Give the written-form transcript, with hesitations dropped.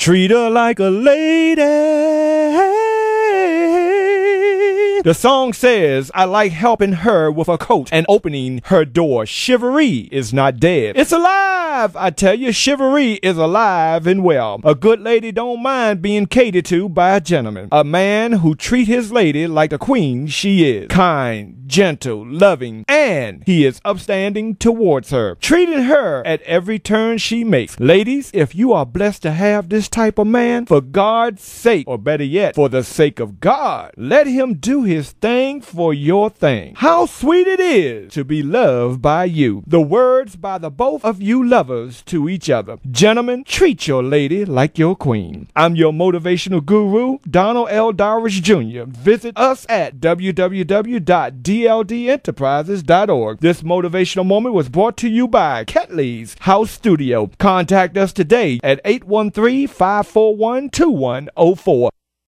Treat her like a lady. The song says, I like helping her with her coat and opening her door. Chivalry is not dead. It's alive. I tell you, chivalry is alive and well. A good lady don't mind being catered to by a gentleman. A man who treat his lady like the queen she is. Kind, gentle, loving, and he is upstanding towards her, treating her at every turn she makes. Ladies, if you are blessed to have this type of man, for God's sake, or better yet, for the sake of God, let him do his thing for your thing. How sweet it is to be loved by you. The words by the both of you lovers to each other. Gentlemen, treat your lady like your queen. I'm your motivational guru, Donald L. Dowridge Jr. Visit us at www.dldenterprises.org. This motivational moment was brought to you by Ketley's House Studio. Contact us today at 813-541-2104.